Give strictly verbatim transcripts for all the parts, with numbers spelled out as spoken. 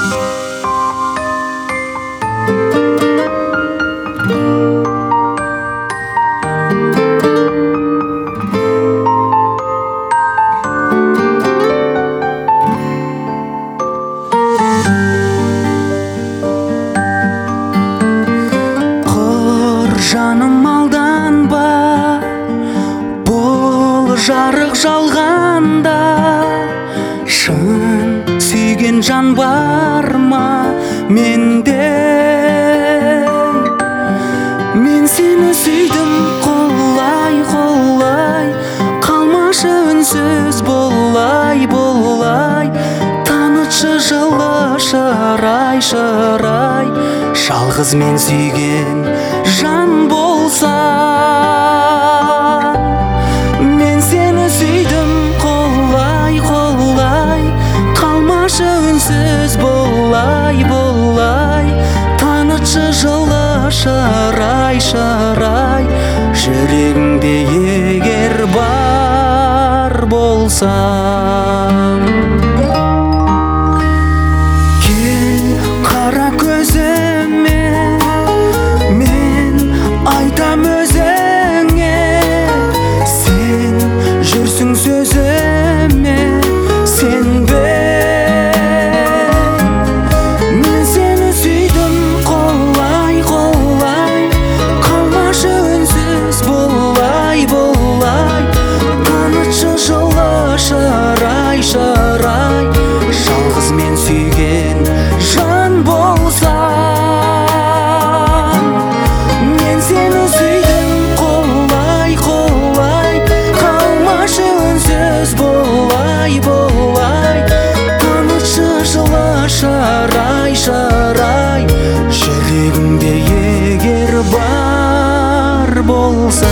Жаным алданба, бұл жарық жалғанда. Шын сүйген жан бар ма менде? Мен сені сүйдім қолай қолай, қалмашы үнсіз болай болай. Танытшы жылы шырай шырай, жалғыз мен сүйген жан болса. Мен сені сүйдім қолай қолай, қалмашы үнсіз болай болай. Танытшы жылы шырай шырай, жүрегіңде егер бар болса. Кел қара көзіме, мен айтам өзіңе. Сен жүрсің сөзіме сенбе. Мен сені сүйдім қолай қолай, қалмашы үнсіз болай болай. Танытшы жылы шырай шырай, жалғыз мен сүйген жан болса. Мен сені сүйдім қолай қолай, қалмашы үнсіз болай болай. Танытшы жылы шырай шырай, жүрегіңде егер бар болса.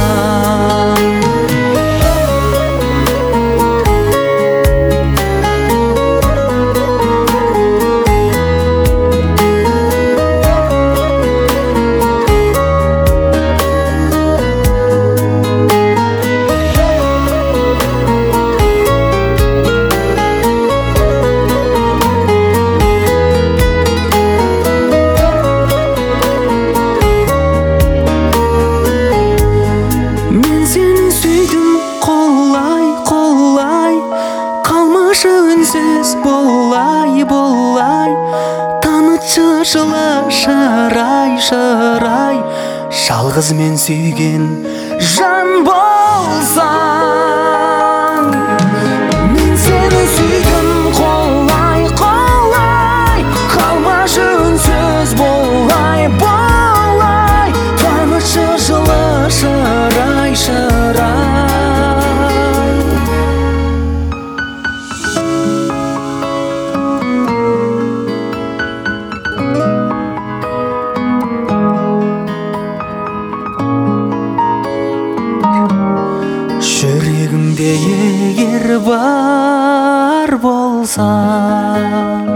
Үнсіз болай болай, танытшы жылы шырай шырай, жалғыз мен сүйген жан болса. Мен сені сүйдім қолай қолай, қалмашы үнсіз болай болай. Танытшы жылы шырай шырай. Жүрегіңде егер бар болса.